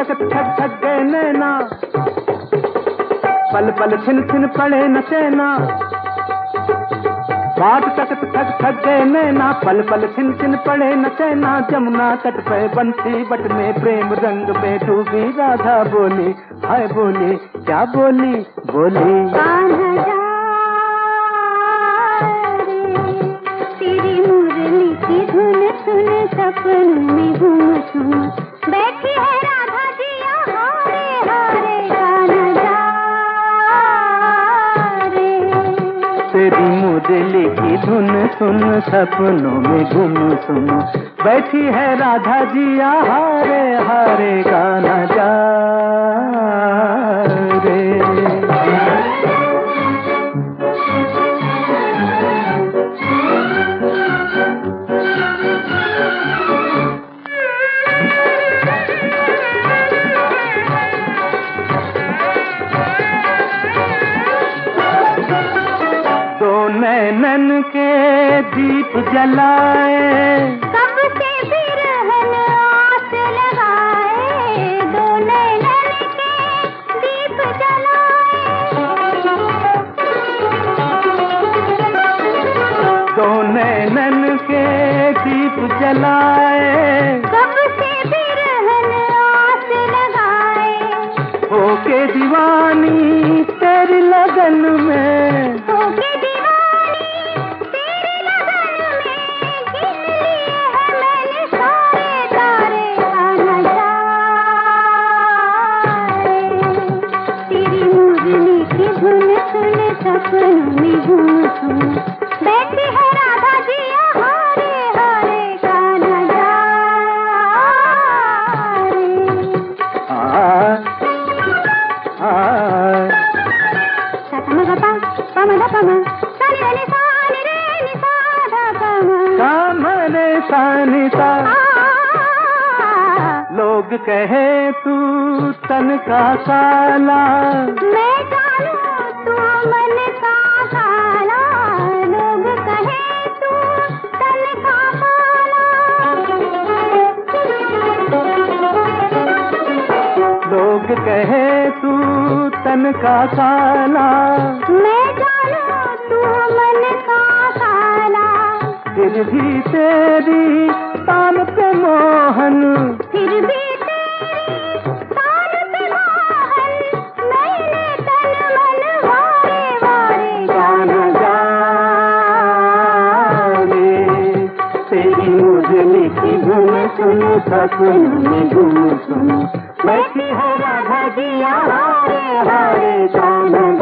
तक थक थक गए नैना, पल पल छिन छिन पड़े न चैना। बाट तक थक थक गए नैना, पल पल छिन छिन पड़े न चैना। जमुना तट पे बंसी बट में प्रेम रंग में डूबी राधा बोली, हाय बोली, क्या बोली, बोली तेरी मुरली की धुन सुन सपनों में घूम घूम बैठी है राधा जिया, हारे हारे गाना जा रे। तेरी मुरली की धुन सुन सपनों में घूम सुन बैठी है राधा जिया, हारे हारे गाना जा रे। नैनन के दीप जलाए, कब से बिरहन आस लगाए। दो नैनन के दीप जलाए, दो नैनन के दीप जलाए। कब से बिरहन आस लगाए। होके दीवानी तेरी लगन में, होके तेरे लगन में गिन लिए हैं मैंने सारे तारे गाना जा रे। तेरी मुरली की धुन सुन सपनों में घूम घूम बैठी है राधा जिया, हारे हारे गाना जा रे। सतमगपा पमदपमा सानी रे नि सा कामने सानिता। लोग कहे तू तन का काला, मैं जानू तू मन का काला। लोग कहे तू तन का काला, लोग कहे तू तन का काला। मैं जानू तू मन का काला। फिर भी तेरी तान पे मोहन, फिर भी तेरी तान पे मोहन। मैंने तन मन वारे वारे गाना जा रे। तेरी मुरली की धुन सुन सपनों में घूम सुन बैठी है राधा जिया, हारे हारे गाना